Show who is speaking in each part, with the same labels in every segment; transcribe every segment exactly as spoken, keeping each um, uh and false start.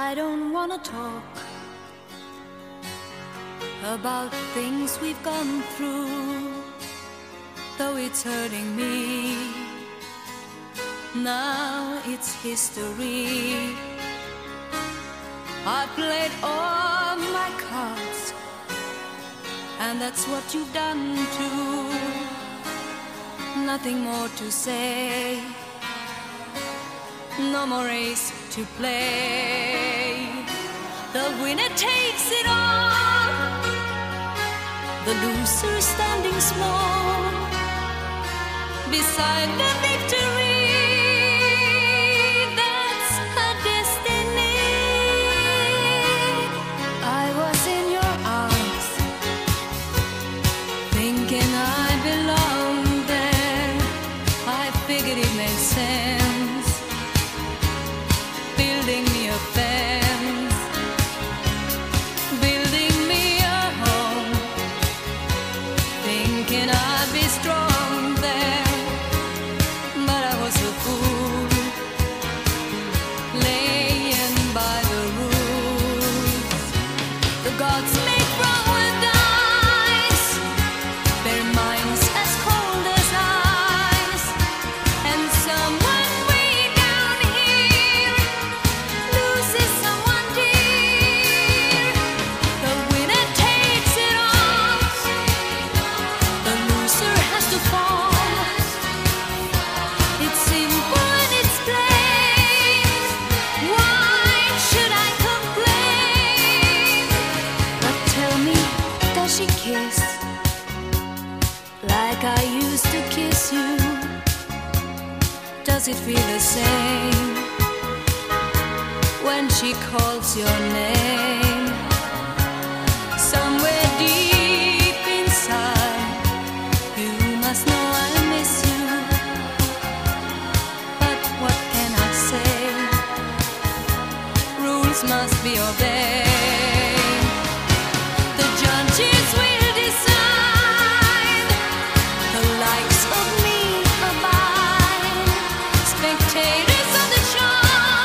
Speaker 1: I don't wanna talk about things we've gone through, though it's hurting me. Now it's history. I played all my cards, and that's what you've done too. Nothing more to say, no more race to play. The winner takes it all, the loser standing small beside the victory. That's her destiny. I was in your arms, thinking I belonged there. I figured it made sense, building me a fence, building me a home, thinking I'd be strong there. But I was a fool, laying by the rules. The gods make wrong with dice, their minds as cold as ice, and someone way down here loses someone dear. The winner takes it all, the loser has to fall. It's simple and it's plain. Why should I complain? But tell me, does she kiss like I used to kiss you? Does it feel the same when she calls your name? Somewhere deep inside, you must know I miss you. But what can I say? Rules must be obeyed. The judges will decide, the likes of me abide. Spectators of the show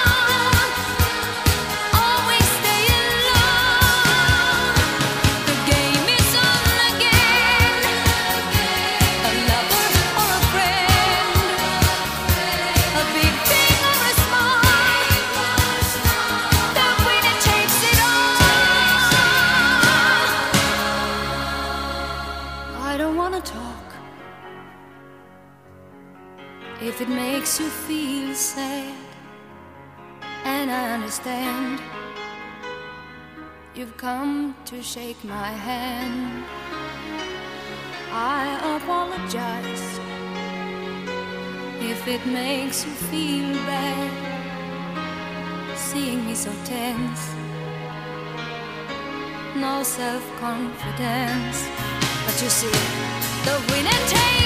Speaker 1: always stay alone. The game is on again, a lover or a friend, a big thing or a small, the winner takes it all. I don't wanna talk if it makes you feel sad, and I understand you've come to shake my hand. I apologize if it makes you feel bad, seeing me so tense, no self-confidence. But you see, the winner takes